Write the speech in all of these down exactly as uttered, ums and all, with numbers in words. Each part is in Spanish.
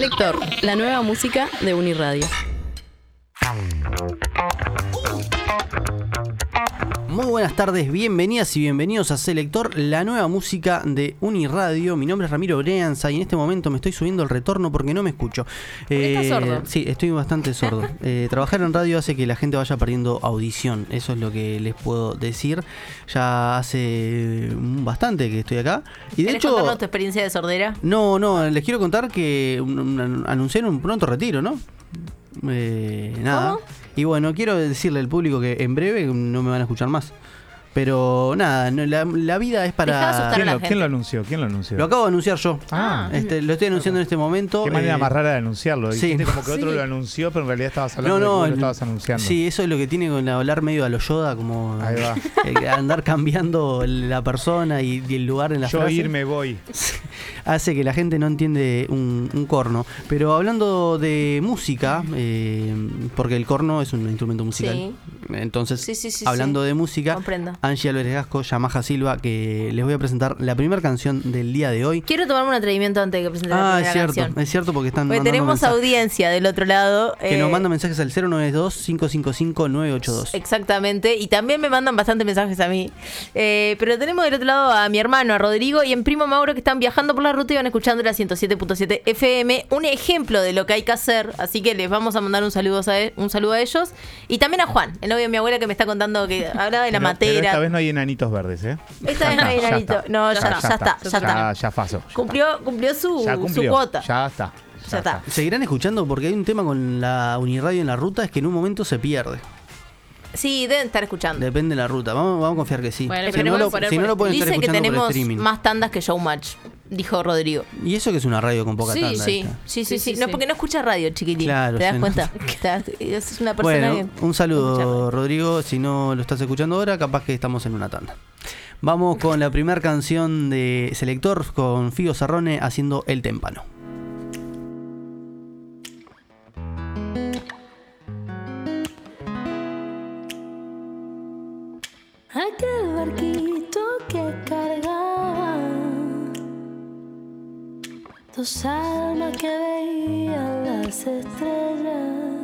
Selector, la nueva música de Uniradio. Muy buenas tardes, bienvenidas y bienvenidos a Selector, la nueva música de Uniradio. Mi nombre es Ramiro Breanza y en este momento me estoy subiendo el retorno porque no me escucho. Eh, ¿Estás sordo? Sí, estoy bastante sordo. eh, trabajar en radio hace que la gente vaya perdiendo audición, eso es lo que les puedo decir. Ya hace bastante que estoy acá. Y de ¿Querés hecho, contarnos tu experiencia de sordera? No, no, les quiero contar que un, un, anunciaron un pronto retiro, ¿no? Eh, nada. ¿Cómo? Y bueno, quiero decirle al público que en breve no me van a escuchar más. Pero nada, no, la, la vida es para... Dejá de asustar ¿Quién a la lo, gente. ¿Quién lo anunció? ¿Quién lo anunció? Lo acabo de anunciar yo. Ah. Este, lo estoy anunciando en este momento. Qué manera eh, más rara de anunciarlo. sí. Dijiste como que otro Sí. lo anunció, pero en realidad estabas hablando No, no, de que vos lo el- estabas anunciando. Sí, eso es lo que tiene con hablar medio a lo Yoda, como Ahí va. eh, andar cambiando la persona y, y el lugar en la Yo frase. irme voy. Hace que la gente no entiende un, un corno. Pero hablando de música, eh, porque el corno es un instrumento musical. Sí. Entonces, Sí, sí, sí, hablando sí. de música, Comprendo. Angie Álvarez Gasco, Yamaha Silva, que les voy a presentar la primera canción del día de hoy. Quiero tomarme un atrevimiento antes de que presente la Ah, primera es cierto, canción. es cierto porque están Porque mandando tenemos mensajes. audiencia del otro lado. Que eh, nos mandan mensajes al cero nueve dos, cinco cinco cinco, nueve ocho dos. Exactamente, y también me mandan bastantes mensajes a mí. Eh, pero tenemos del otro lado a mi hermano, a Rodrigo, y en primo Mauro, que están viajando por la ruta y van escuchando la ciento siete punto siete F M. Un ejemplo de lo que hay que hacer, así que les vamos a mandar un saludo a, e- un saludo a ellos. Y también a Juan, el novio de mi abuela, que me está contando que hablaba de la Pero- matera. Pero esta vez no hay enanitos verdes, ¿eh? Esta vez no hay Ya enanito. está. No, ya, ya, está, ya está. Ya, ya pasó. ya Cumplió, cumplió su, está. Ya su cumplió. cuota. Ya está. Ya está. Seguirán escuchando porque hay un tema con la Uniradio en la ruta, es que en un momento se pierde. Sí, deben estar escuchando. Depende de la ruta. Vamos, vamos a confiar que sí. Bueno, si pero no, voy a lo, poner si no por- lo pueden estar Dice que escuchando por tenemos streaming. más tandas que Showmatch, dijo Rodrigo. Y eso que es una radio con poca Sí, tanda. sí, esta. sí, sí, Sí, sí. sí, No, sí. porque no escucha radio, chiquitín. Claro, ¿Te das sí, cuenta? Te das- Es una persona Bueno, que... un saludo, escucha. Rodrigo. Si no lo estás escuchando ahora, capaz que estamos en una tanda. Vamos con la primera canción de Selector con Fío Sarrone haciendo El Témpano. Aquel barquito que cargaba dos almas que veían las estrellas.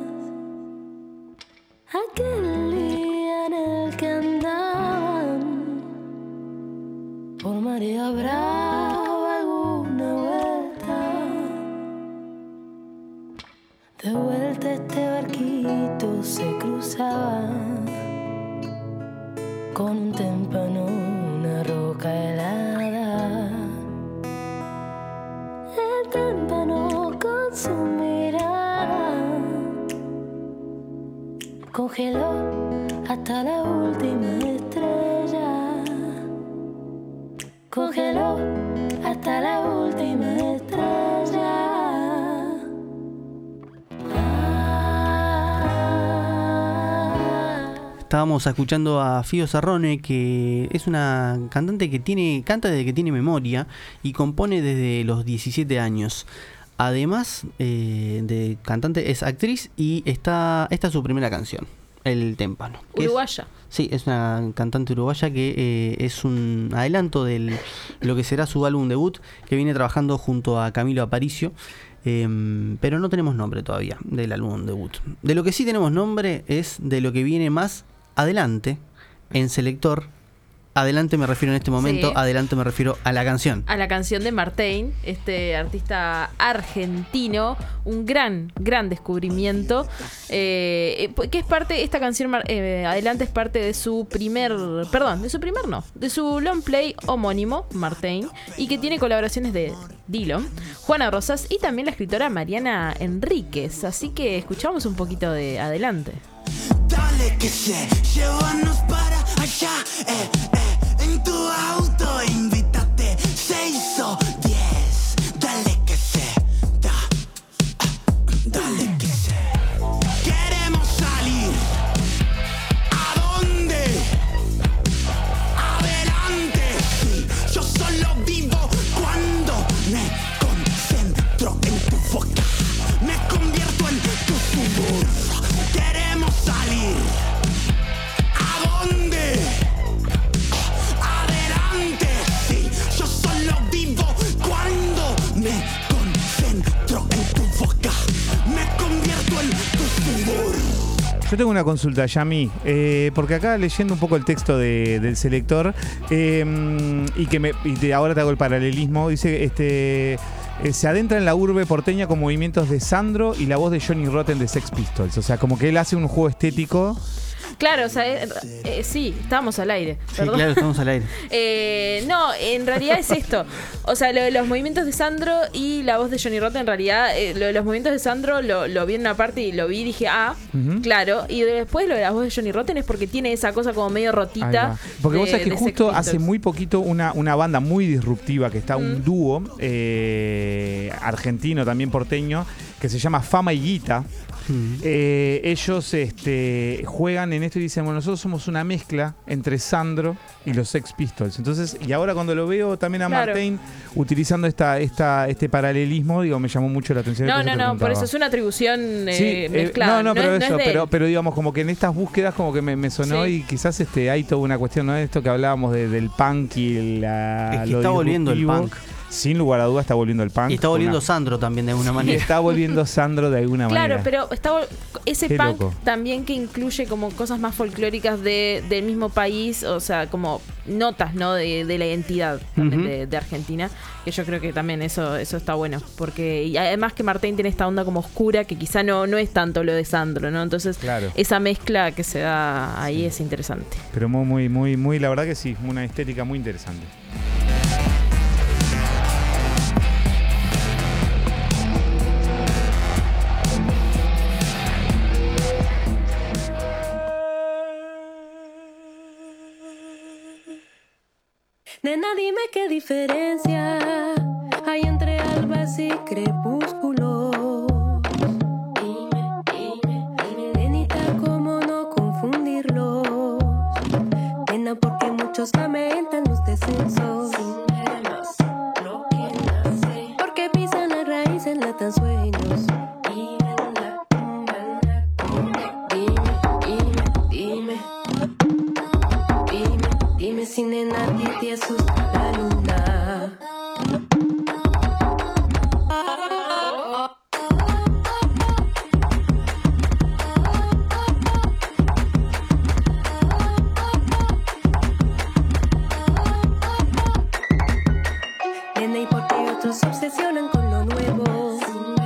Aquel día en el que andaban por marea brava alguna vuelta. De vuelta este barquito se cruzaba con un témpano, una roca helada. El témpano con su mirada congeló hasta la última estrella. Congeló hasta la última estrella. Estábamos escuchando a Fío Sarrone, que es una cantante que tiene canta desde que tiene memoria y compone desde los diecisiete años. Además eh, de cantante, es actriz y está esta es su primera canción, El Témpano. que es- Uruguaya. sí, es una cantante uruguaya que eh, es un adelanto de lo que será su álbum debut, que viene trabajando junto a Camilo Aparicio. Eh, pero no tenemos nombre todavía del álbum debut. De lo que sí tenemos nombre es de lo que viene más adelante en Selector. Adelante me refiero en este momento, Sí. adelante me refiero a la canción. A la canción de Martijn, este artista argentino, un gran, gran descubrimiento, eh, que es parte, esta canción eh, Adelante es parte de su primer, perdón, de su primer no, de su long play homónimo, Martijn, y que tiene colaboraciones de Dillon, Juana Rosas y también la escritora Mariana Enríquez, así que escuchamos un poquito de Adelante. Dale que sé, llévanos para allá, eh, eh, en tu auto, invítate, seis o diez, dale que sé, da, ah, dale que sé. Queremos salir, ¿a dónde? Adelante, sí, yo solo vivo cuando me concentro en tu boca, me convierto en tu suburbo. Queremos salir, ¿a dónde? Yo tengo una consulta, Yami, eh, porque acá leyendo un poco el texto de, del selector, eh, y que me, y de, ahora te hago el paralelismo, dice, este, eh, se adentra en la urbe porteña con movimientos de Sandro y la voz de Johnny Rotten de Sex Pistols. O sea, como que él hace un juego estético. Claro, o sea, eh, eh, sí, estábamos al aire. Sí, perdón. claro, estamos al aire. Eh, no, en realidad es esto. O sea, lo de los movimientos de Sandro y la voz de Johnny Rotten, en realidad, eh, lo de los movimientos de Sandro lo, lo vi en una parte y lo vi y dije, ah, Uh-huh. claro. Y después lo de la voz de Johnny Rotten es porque tiene esa cosa como medio Ahí rotita. va. Porque de- vos sabés que de Sex justo Pistols. hace muy poquito una, una banda muy disruptiva que está, un Mm. dúo eh, argentino, también porteño, que se llama Fama y Guita. Mm. Eh, ellos este, juegan en esto y dicen, bueno, nosotros somos una mezcla entre Sandro y los Sex Pistols. Entonces, y ahora cuando lo veo también a Claro. Martín utilizando esta, esta, este paralelismo, digo, me llamó mucho la atención. No, entonces no, te no, por preguntaba. eso es una atribución eh, Sí, eh, mezclada. no, no, pero es- eso, es de pero, él. pero digamos, como que en estas búsquedas como que me, me sonó Sí. y quizás este hay toda una cuestión, ¿no? Esto que hablábamos de- del punk y la, Es que lo está volviendo el disruptivo. punk. Sin lugar a dudas está volviendo el punk. Y está volviendo Una- Sandro también de alguna y manera. está volviendo Sandro de alguna Claro, manera. pero está vol- ese Qué punk loco. también que incluye como cosas más folclóricas de, del mismo país, o sea, como notas, ¿no? De, de la identidad también Ujú. de, de Argentina, que yo creo que también eso eso está bueno, porque y además que Martín tiene esta onda como oscura que quizá no no es tanto lo de Sandro, ¿no? Entonces Claro. esa mezcla que se da ahí es interesante. Pero muy, muy, muy, muy, la verdad que sí, una estética muy interesante. Nena, dime qué diferencia hay entre albas y crepúsculos. Dime, dime, dime, nenita, cómo no confundirlos. Nena, porque muchos lamentan los descensos. Porque pisan la raíz, enlatan sueños. Dime, dime, dime. Dime, dime si nena a ti te asusta la luna. Nena, ¿y por qué otros se obsesionan con lo nuevo?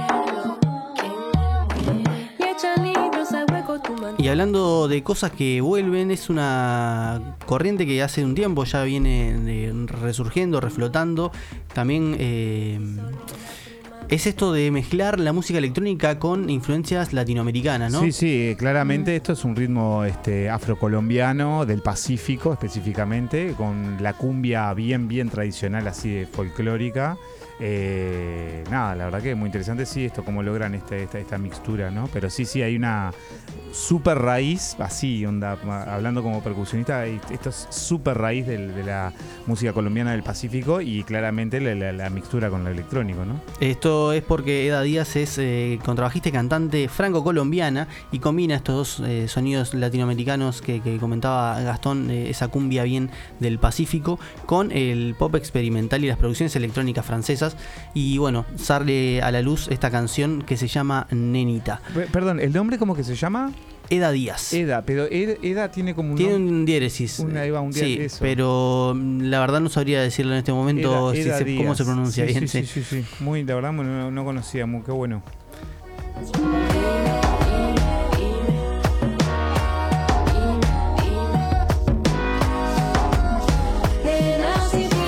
Y echan libros a hueco tu mano. Y hablando de cosas que vuelven, es una corriente que hace un tiempo ya viene eh, resurgiendo, reflotando. También eh, es esto de mezclar la música electrónica con influencias latinoamericanas, ¿no? Sí, sí, claramente esto es un ritmo este, afrocolombiano del Pacífico específicamente, con la cumbia bien, bien tradicional, así de folclórica. Eh, nada, la verdad que es muy interesante, sí, esto cómo logran esta, esta, esta mixtura, ¿no? Pero sí, sí, hay una super raíz, así, onda, hablando como percusionista, hay- esto es super raíz del- de la música colombiana del Pacífico y claramente la, la- la mixtura con lo electrónico, ¿no? Esto es porque Eda Díaz es eh, contrabajista y cantante franco-colombiana y combina estos dos eh, sonidos latinoamericanos que, que comentaba Gastón, eh, esa cumbia bien del Pacífico, con el pop experimental y las producciones electrónicas francesas. Y bueno, sale a la luz esta canción que se llama Nenita. Pe- Perdón, ¿el nombre cómo que se llama? Eda Díaz. Eda, pero Ed- Eda tiene como un Tiene nombre. un diéresis. Un- ahí va, un dié- sí, eso. pero mm, la verdad no sabría decirlo en este momento Eda- si Eda se- cómo Díaz. se pronuncia Sí, bien. Sí, sí. sí, sí, sí. Muy, la verdad no, no conocía, muy, qué bueno. Nena, si te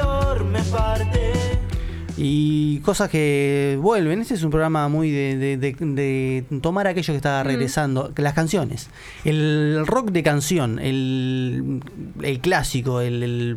forme parte. Y cosas que vuelven. Este es un programa muy de, de, de, de tomar aquello que está regresando. Mm. Las canciones. El rock de canción. El, el clásico. El, el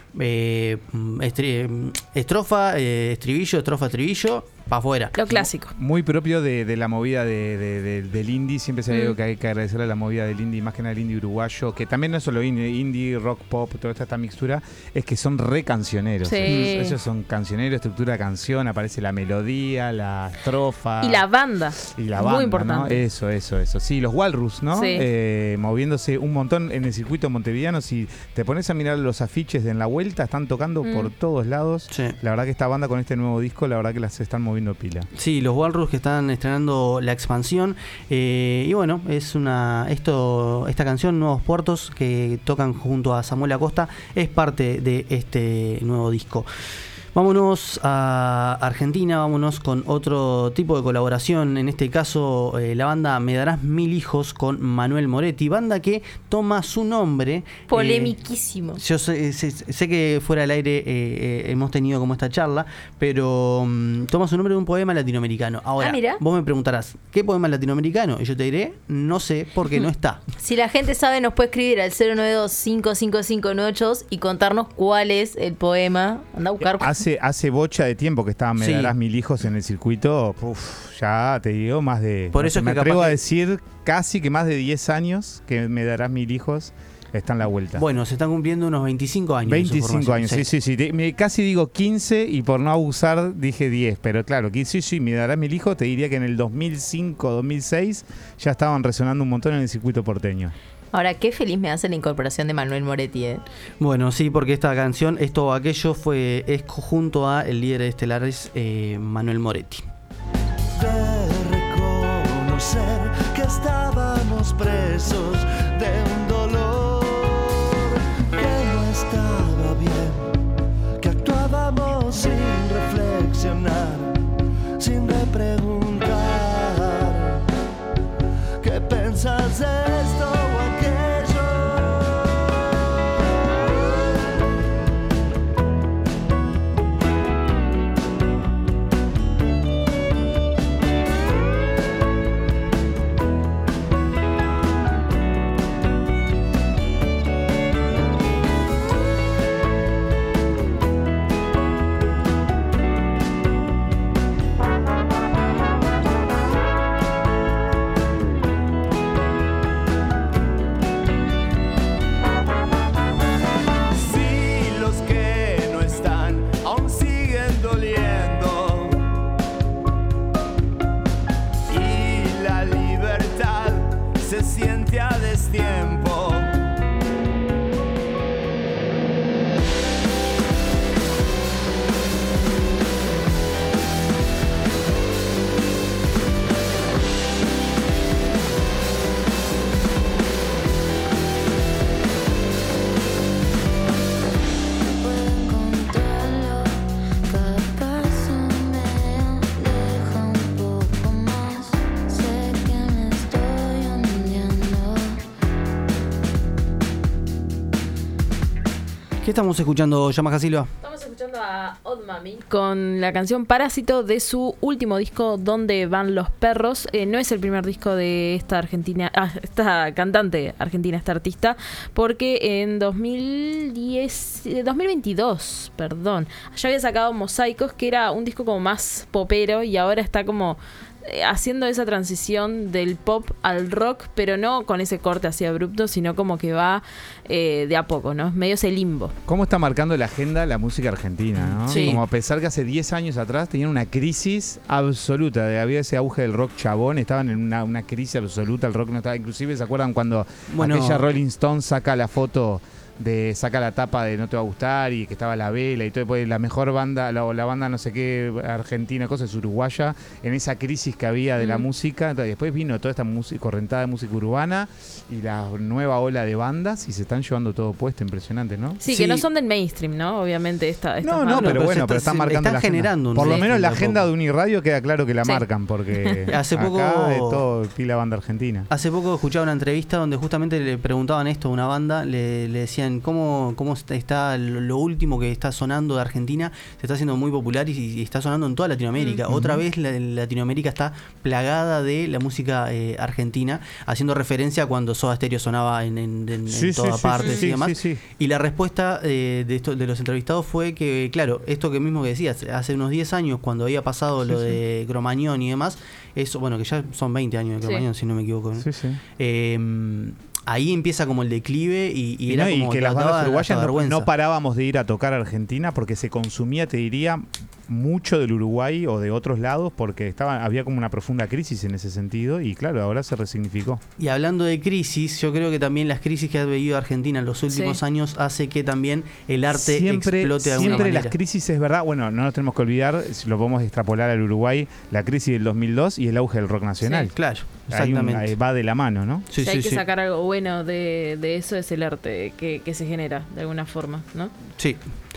eh, estri, estrofa, eh, estribillo, estrofa, estribillo. Para afuera. Lo clásico. Muy propio de, de la movida de, de, de, del indie. Siempre se ha dicho mm. que hay que agradecerle a la movida del indie, más que nada el indie uruguayo, que también no es solo indie, indie, rock, pop, toda esta, esta mixtura, es que son re cancioneros. Sí. Ellos, ellos son cancioneros, estructura de canción, aparece la melodía, la estrofa. Y la banda. Y la banda, muy importante. ¿no? Eso, eso, eso. Sí, los Walrus, ¿no? Sí. Eh, moviéndose un montón en el circuito montevideano. Si te pones a mirar los afiches de en la vuelta, están tocando mm. por todos lados. Sí. La verdad que esta banda con este nuevo disco, la verdad que las están moviendo pila. Sí, los Walrus que están estrenando la expansión. Eh, y bueno, es una esto esta canción, Nuevos Puertos, que tocan junto a Samuel Acosta, es parte de este nuevo disco. Vámonos a Argentina, vámonos con otro tipo de colaboración. En este caso, eh, la banda Me Darás Mil Hijos con Manuel Moretti, banda que toma su nombre. Polemiquísimo. Eh, yo sé, sé, sé que fuera del aire eh, eh, hemos tenido como esta charla, pero um, toma su nombre de un poema latinoamericano. Ahora, ah, mira. vos me preguntarás, ¿qué poema latinoamericano? Y yo te diré, no sé, porque no está. Si la gente sabe, nos puede escribir al cero nueve dos, cinco cinco cinco nueve ocho dos y contarnos cuál es el poema. Anda a buscar. Hace, hace bocha de tiempo que estaban Me Sí. Darás Mil Hijos en el circuito. Uf, ya te digo, más de. Por eso es me que atrevo capaz a que- decir casi que más de diez años que Me Darás Mil Hijos está en la vuelta. Bueno, se están cumpliendo unos veinticinco años. de su veinticinco formación. años, sí, sí, sí. De- me, casi digo quince y por no abusar dije diez, pero claro, que sí, sí, Me Darás Mil Hijos, te diría que en el dos mil cinco, dos mil seis ya estaban resonando un montón en el circuito porteño. Ahora, qué feliz me hace la incorporación de Manuel Moretti, ¿eh? Bueno, sí, porque esta canción, esto o aquello, fue es junto a el líder de Estelares, eh, Manuel Moretti. De reconocer que estábamos presos de un dolor que no estaba bien, que actuábamos sin reflexionar, sin repreguntar. ¿Qué pensás de esto o aquello? Si los que no están aún siguen doliendo y la libertad se siente a destiempo. Puedo encontrarlo, cada paso me aleja un poco más. Sé que me estoy hundiendo. ¿Qué estamos escuchando, Yamaha Silva? Estamos escuchando a Odd Mami con la canción Parásito de su último disco, Donde Van Los Perros. Eh, no es el primer disco de esta argentina, ah, esta cantante argentina, esta artista, porque en dos mil diez, eh, dos mil veintidós, perdón, ya había sacado Mosaicos, que era un disco como más popero, y ahora está como eh, haciendo esa transición del pop al rock, pero no con ese corte así abrupto, sino como que va eh, de a poco, ¿no? Medio ese limbo. ¿Cómo está marcando la agenda la música argentina, ¿no? Sí. Como a pesar que hace diez años atrás tenían una crisis absoluta, de- había ese auge del rock chabón, estaban en una, una crisis absoluta, el rock no estaba, inclusive ¿se acuerdan cuando Bueno. aquella Rolling Stone saca la foto de saca la tapa de No te va a gustar y que estaba la vela y todo, después la mejor banda, la, la banda no sé qué argentina, cosa es uruguaya, en esa crisis que había de la Mm. música, entonces, después vino toda esta música, correntada de música urbana y la nueva ola de bandas y se están llevando todo puesto, impresionante, ¿no? Sí, Sí. que no son del mainstream, ¿no? Obviamente esta, estas No, no, bandas. pero pero bueno, se pero está- están se- marcando están la agenda. generando un Por lo menos mainstream la de a agenda poco. de Uniradio queda claro que la Sí. marcan, porque Hace acá poco- es todo pila banda argentina. Hace poco escuchaba una entrevista donde justamente le preguntaban esto a una banda, le, le decían en cómo, cómo está lo, lo último que está sonando de Argentina, se está haciendo muy popular y, y está sonando en toda Latinoamérica. Mm. Otra vez la, Latinoamérica está plagada de la música eh, argentina, haciendo referencia a cuando Soda Stereo sonaba en, en, en, sí, en todas sí, partes sí, y demás. sí, sí. Y la respuesta eh, de, esto, de los entrevistados fue que, claro, esto que mismo que decías, hace unos diez años, cuando había pasado sí, lo sí. de Cromañón y demás, eso, bueno, que ya son veinte años de Cromañón, sí. si no me equivoco, ¿no? Sí, sí. Eh, ahí empieza como el declive y, y, y, era no, como y que las bandas uruguayas no, no parábamos de ir a tocar a Argentina porque se consumía, te diría, mucho del Uruguay o de otros lados porque estaba, había como una profunda crisis en ese sentido y claro, ahora se resignificó. Y hablando de crisis, yo creo que también las crisis que ha vivido Argentina en los últimos sí. años hace que también el arte siempre, explote de alguna siempre manera. Las crisis, es verdad, bueno, no nos tenemos que olvidar, si lo podemos extrapolar al Uruguay, la crisis del dos mil dos y el auge del rock nacional. Sí, claro, exactamente. Un, va de la mano, ¿no? Sí, si sí, hay sí. que sacar algo bueno de, de eso es el arte que, que se genera de alguna forma, ¿no? Sí.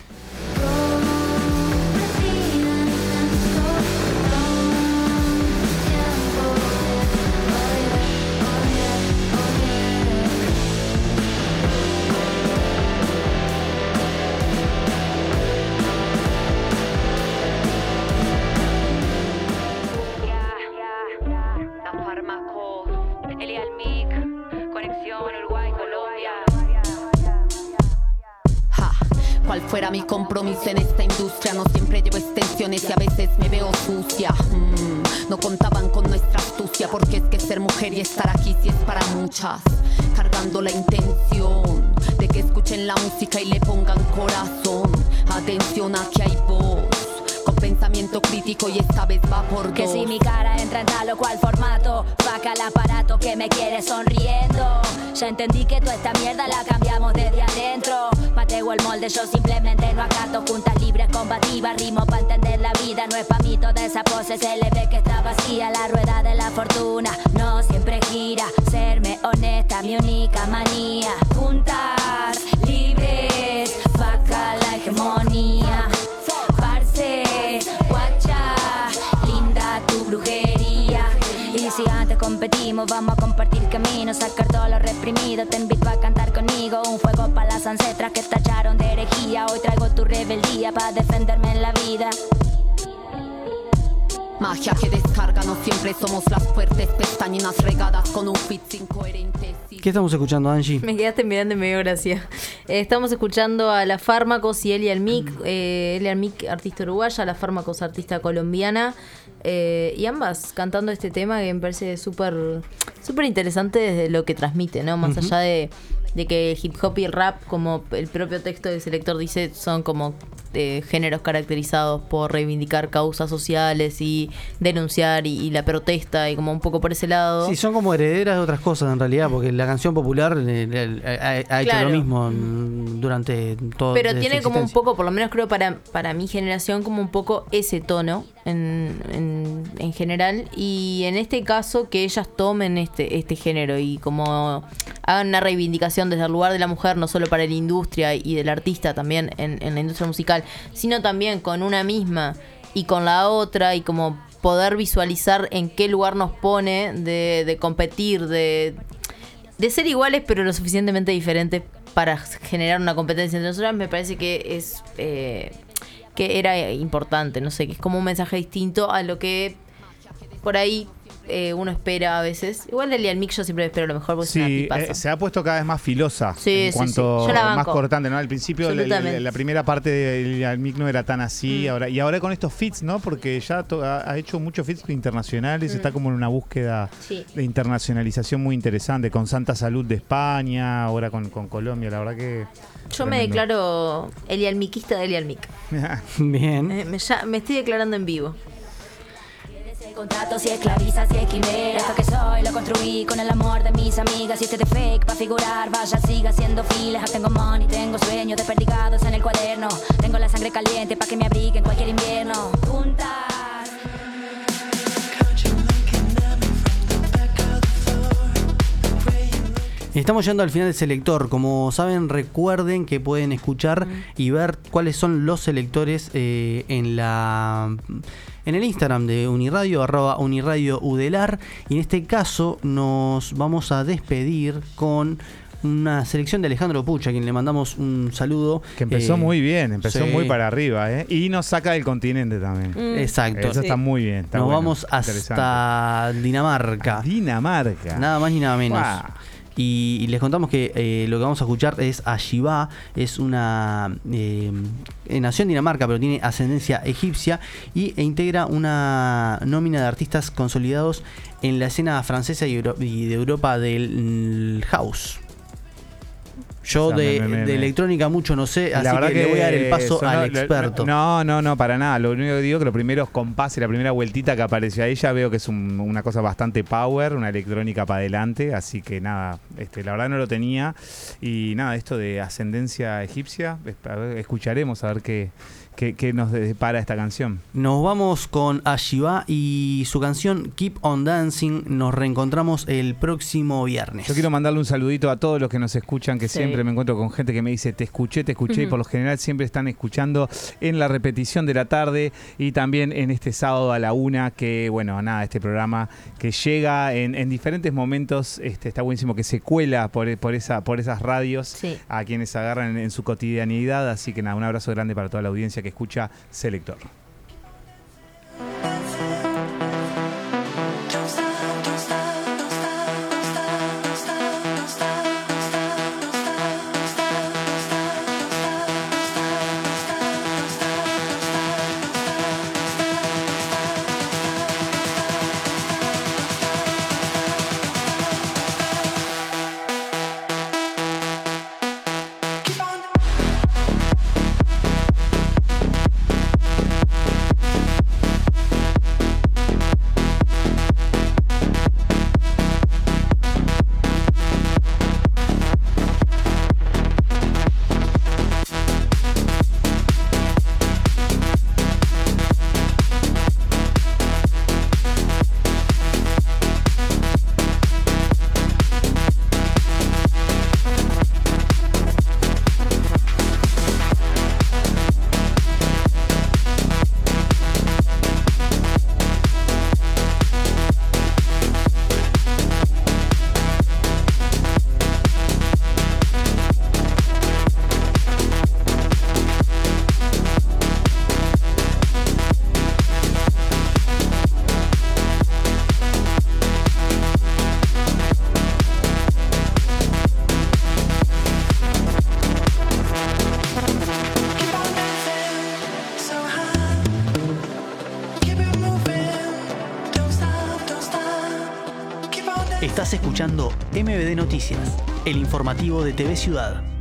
Cual fuera mi compromiso en esta industria, no siempre llevo extensiones y a veces me veo sucia. Mm, no contaban con nuestra astucia, porque es que ser mujer y estar aquí sí es para muchas. Cargando la intención de que escuchen la música y le pongan corazón. Atención, aquí hay voz con pensamiento crítico y esta vez va por que dos. si mi cara entra en tal o cual formato, vaca el aparato que me quiere sonriendo. Ya entendí que toda esta mierda la cambiamos desde adentro. Pateo el molde, yo simplemente no acato. Juntas libres, combativas, rimo pa' entender la vida. No es pa' mí toda esa pose, se le ve que está vacía. La rueda de la fortuna no siempre gira. Serme honesta, mi única manía. Juntas, libres, vaca la hegemonía. Guacha, linda tu brujería. Y si antes competimos, vamos a compartir caminos, sacar todo lo reprimido. Te invito a cantar conmigo, un fuego para las ancestras que tacharon de herejía. Hoy traigo tu rebeldía para defenderme en la vida. Magia que descarga, no siempre somos las fuertes, pestañinas regadas con un fit incoherente. ¿Qué estamos escuchando, Angie? Me quedaste mirando y me dio gracia. Eh, estamos escuchando a La Fármacos y Elia Almic. Eh, Elia Almic, artista uruguaya, La Fármacos, artista colombiana. Eh, y ambas cantando este tema que me parece súper súper interesante desde lo que transmite, ¿no? Más uh-huh. allá de, de que el hip hop y el rap, como el propio texto de Selector dice, son como eh, géneros caracterizados por reivindicar causas sociales y denunciar y, y la protesta y como un poco por ese lado. Sí, son como herederas de otras cosas en realidad, porque la canción popular eh, eh, ha, ha hecho claro. lo mismo durante todo. Pero tiene como un poco, por lo menos creo para, para mi generación, como un poco ese tono en, en, en general, y en este caso que ellas tomen este, este género y como hagan una reivindicación desde el lugar de la mujer, no solo para la industria y del artista también en, en la industria musical, sino también con una misma y con la otra, y como poder visualizar en qué lugar nos pone de, de competir, de, de ser iguales pero lo suficientemente diferentes para generar una competencia entre nosotras. Me parece que es eh, que era importante, no sé, que es como un mensaje distinto a lo que por ahí eh, uno espera a veces. Igual de Elia Almic yo siempre espero lo mejor porque sí, es una tipaza. Eh, se ha puesto cada vez más filosa sí, en sí, cuanto sí. Yo la más banco. cortante, ¿no? Al principio la, la, la primera parte de Elia Almic no era tan así, mm. ahora y ahora con estos feats, ¿no? Porque ya to, ha, ha hecho muchos feats internacionales, mm. está como en una búsqueda sí. de internacionalización muy interesante, con Santa Salud de España, ahora con, con Colombia, la verdad que... Yo tremendo. Me declaro Elia Almiquista de Elia Almic. Bien. Eh, me, ya, me estoy declarando en vivo. Contratos y esclavizas y esquimera. Esto que soy lo construí con el amor de mis amigas. Y este de fake pa' figurar, vaya siga haciendo filas. Tengo money, tengo sueños desperdigados en el cuaderno. Tengo la sangre caliente pa' que me abrigue en cualquier invierno. Juntas. Estamos llegando al final del selector. Como saben, recuerden que pueden escuchar y ver cuáles son los selectores eh, en la en el Instagram de Uniradio, arroba Uniradio Udelar. Y en este caso nos vamos a despedir con una selección de Alejandro Puch, a quien le mandamos un saludo. Que empezó Eh, muy bien, empezó sí. muy para arriba, ¿eh? Y nos saca del continente también. Mm. Exacto. Eso está muy bien. Está Nos bueno, vamos interesante. hasta Dinamarca. Dinamarca. Nada más ni nada menos. Guau. Y, y les contamos que eh, lo que vamos a escuchar es a Shiva, es una eh, nació en Dinamarca pero tiene ascendencia egipcia y, e integra una nómina de artistas consolidados en la escena francesa y, Euro- y de Europa del mm, house. Yo O sea, de, me- me- de me- electrónica mucho no sé, así La verdad que, le voy a dar el paso sonó- al lo- experto. No, no, no, para nada. Lo único que digo es que los primeros compases, la primera vueltita que apareció a ella, veo que es un- una cosa bastante power, una electrónica para adelante. Así que nada, este, la verdad no lo tenía. Y nada, esto de ascendencia egipcia, es- a ver, escucharemos a ver qué, qué, qué nos depara esta canción. Nos vamos con Ashiva y su canción Keep on Dancing. Nos reencontramos el próximo viernes. Yo quiero mandarle un saludito a todos los que nos escuchan, que Sí. siempre me encuentro con gente que me dice, te escuché, te escuché, y por lo general siempre están escuchando en la repetición de la tarde y también en este sábado a la una, que bueno, nada, este programa que llega en, en diferentes momentos, este, está buenísimo, que se cuela por, por, esa, por esas radios Sí. a quienes agarran en, en su cotidianidad, así que nada, un abrazo grande para toda la audiencia que escucha Selector. Estás escuchando M B D Noticias, el informativo de T V Ciudad.